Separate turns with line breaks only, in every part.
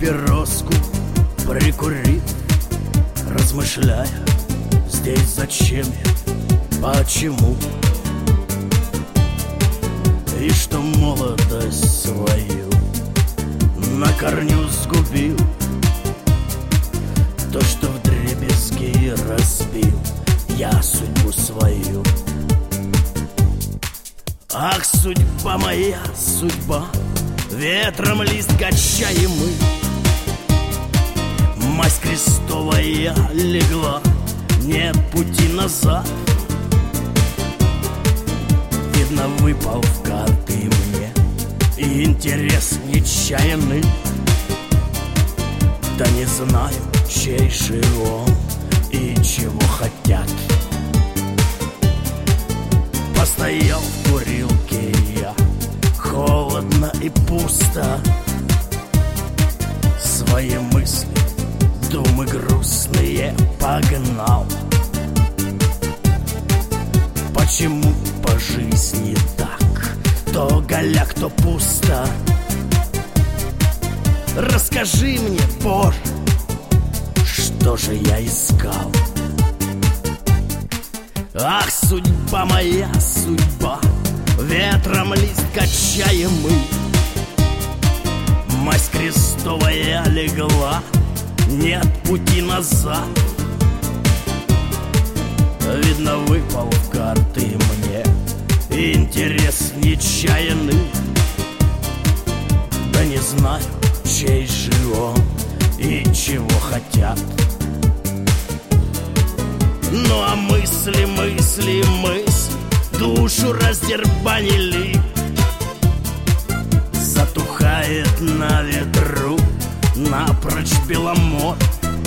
папироску прикурив, размышляя, здесь зачем я, почему, и что молодость свою на корню сгубил, то, что вдребезги разбил я судьбу свою. Ах, судьба моя, судьба, ветром лист качаемый, масть крестовая легла, нет пути назад. Видно, выпал в карты мне и интерес нечаянный, да не знаю, чей же он и чего хотят. Постоял в курилке я, холодно и пусто, свои мысли, думы грустные погнал. Почему по жизни так? То голяк, то пусто. Расскажи мне, Боже, что же я искал? Ах, судьба моя, судьба, ветром лист качаемый, масть крестовая легла, нет пути назад. Видно, выпал в карты мне интерес нечаянный, да не знаю, чей же он и чего хотят. Ну а мысли, мысли, мысли душу раздербанили, затухает на ветру напрочь Беломор.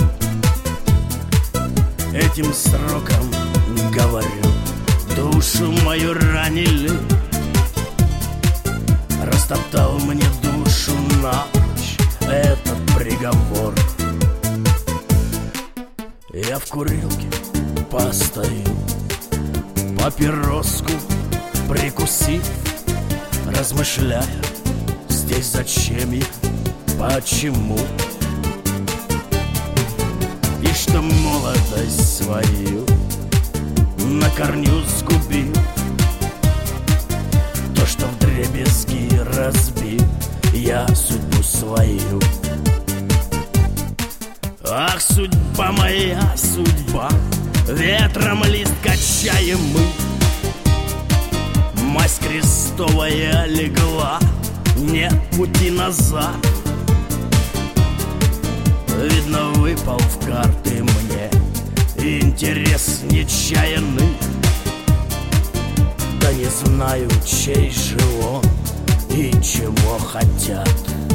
Этим сроком говорю, душу мою ранили, растоптал мне душу напрочь этот приговор. Я в курилке постою, папироску прикусив, размышляя, здесь зачем я, почему, и что молодость свою на корню сгубил, то, что вдребезги разбил я судьбу свою. Ах, судьба моя, судьба, ветром лист качаемый, масть крестовая легла, нет пути назад. Видно, выпал в карты мне интерес нечаянный, да не знаю, чей же он и чего хотят.